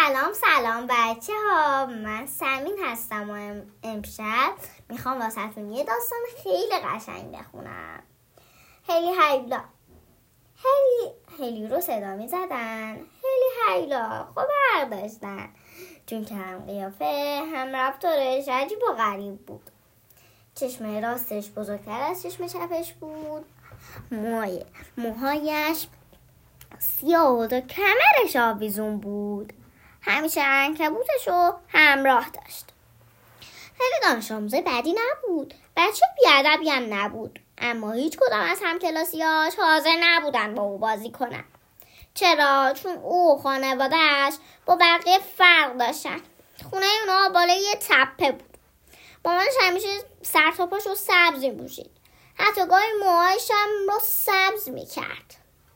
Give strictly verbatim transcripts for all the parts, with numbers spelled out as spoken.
سلام سلام بچه ها، من سمین هستم و امشب میخوام واسهتون یه داستان خیلی قشنگ بخونم. هلی هیلا هلی هلی رو صدا میزدن. هلی هیلا خب برداشتن چون که هم قیافه هم رفتارش عجیب و غریب بود. چشم راستش بزرگتر از چشم چپش بود. موهای موهایش سیاه بود و کمرش آویزون بود. همیشه عنکبوتش رو همراه داشت. خیلی دانش آموز بدی نبود، بچه بیادبی هم نبود، اما هیچ کدام از همکلاسیاش حاضر نبودن با او بازی کنن. چرا؟ چون او و خانواده‌اش با بقیه فرق داشتن. خونه اونا بالای یه تپه بود. مامانش همیشه سر تا پاشو سبز می‌پوشید، حتی گاهی موهایش هم رو سبز می‌کرد.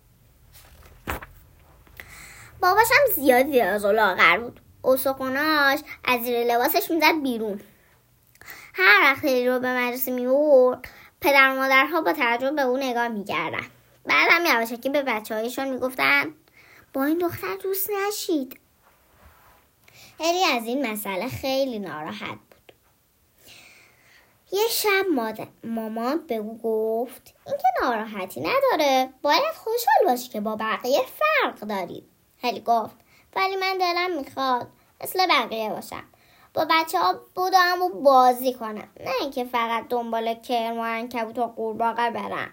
باباش هم زیادی دراز و لاغر بود. استخوناش از زیر لباسش میزد بیرون. هر وقت هلی رو به مدرسه میبرد، پدر و مادرها با تعجب به او نگاه میکردن. بعد هم یواشکی به بچه هایشان میگفتن با این دختر دوست نشید. هلی از این مسئله خیلی ناراحت بود. یه شب مادر مامان به او گفت این که ناراحتی نداره، باید خوشحال باشی که با بقیه فرق داری. هلی گفت ولی من دلم میخواد مثل بقیه باشم، با بچه ها بودم و بازی کنم، نه اینکه فقط دنبال کرم و عنکبوت و قورباغه برم.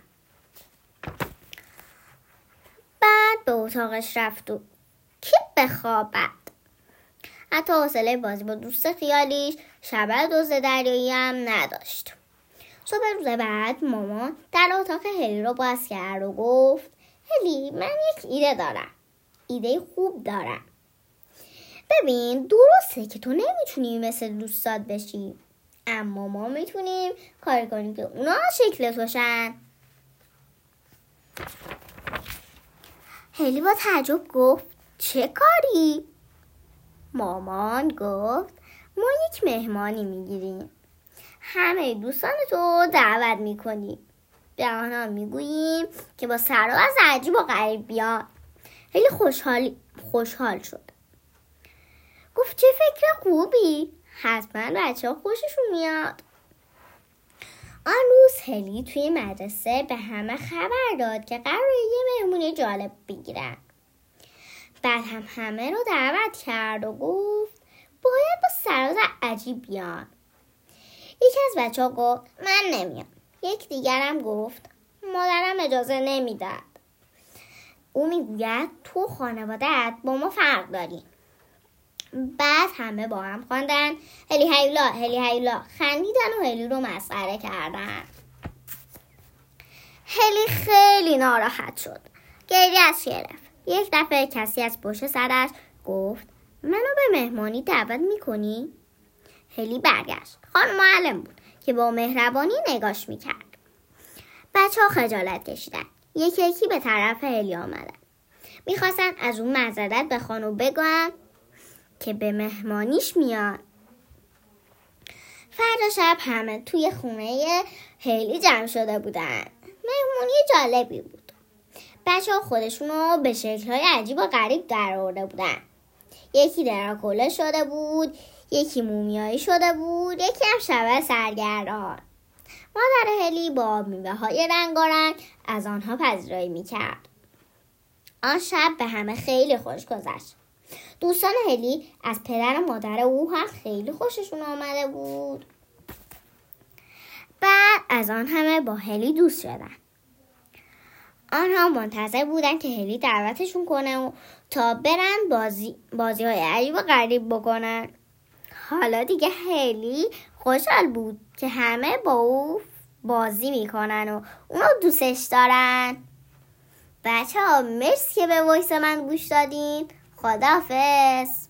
بعد به اتاقش رفت و کی بخوابد. حتی حوصله بازی با دوست خیالیش شبه دوز دریایی هم نداشت. صبح روز بعد مامان در اتاق هلی رو باز کرد و گفت هلی من یک ایده دارم. ایده خوب دارم. ببین درسته که تو نمیتونی مثل دوستات بشی، اما ما میتونیم کاری کنیم که اونا شکل توشن. هلی با تعجب گفت چه کاری؟ مامان گفت ما یک مهمانی میگیریم، همه دوستان تو دعوت میکنیم، به آنها میگوییم که با سر و از عجیب و غریب بیان. خیلی خوشحال خوشحال شد. گفت چه فکر خوبی، حتما بچه ها خوششون میاد. آن روز هلی توی مدرسه به همه خبر داد که قراره یه مهمونی جالب بگیرن. بعد هم همه رو دعوت کرد و گفت باید با سراز عجیب بیان. یکی از بچه ها گفت من نمیام. یک دیگرم گفت مادرم اجازه نمیداد. او میگوید تو خانواده‌ات با ما فرق داری. بعد همه با هم خواندن هلی هیلا هلی هیلا، خندیدن و هلی رو مسخره کردن. هلی خیلی ناراحت شد، گریه‌اش گرفت. یک دفعه کسی از پشت سرش گفت منو به مهمانی دعوت میکنی؟ هلی برگشت. خانم معلم بود که با مهربانی نگاش میکرد. بچه ها خجالت کشیدن. یکی یکی به طرف هلی آمدن. میخواستن از اون معذرت بخوان و بگن که به مهمانیش میان. فردا شب همه توی خونه هلی جمع شده بودن. مهمونی جالبی بود. بچه ها خودشونو به شکل‌های عجیب و غریب در آورده بودن. یکی دراکولا شده بود، یکی مومیایی شده بود، یکی هم شبه سرگردان. مادر هلی با میوه‌های رنگارنگ از آنها پذیرایی میکرد. آن شب به همه خیلی خوش گذشت. دوستان هلی از پدر و مادر او هم خیلی خوششون آمده بود. بعد از آن همه با هلی دوست شدن. آنها منتظر بودن که هلی دعوتشون کنه و تا برن بازی بازی های عجیب و غریب بکنن. حالا دیگه هلی خوشحال بود که همه با او بازی میکنن و اونو دوستش دارن. بچه ها مرسی که به وایس من گوش دادین. خداحافظ.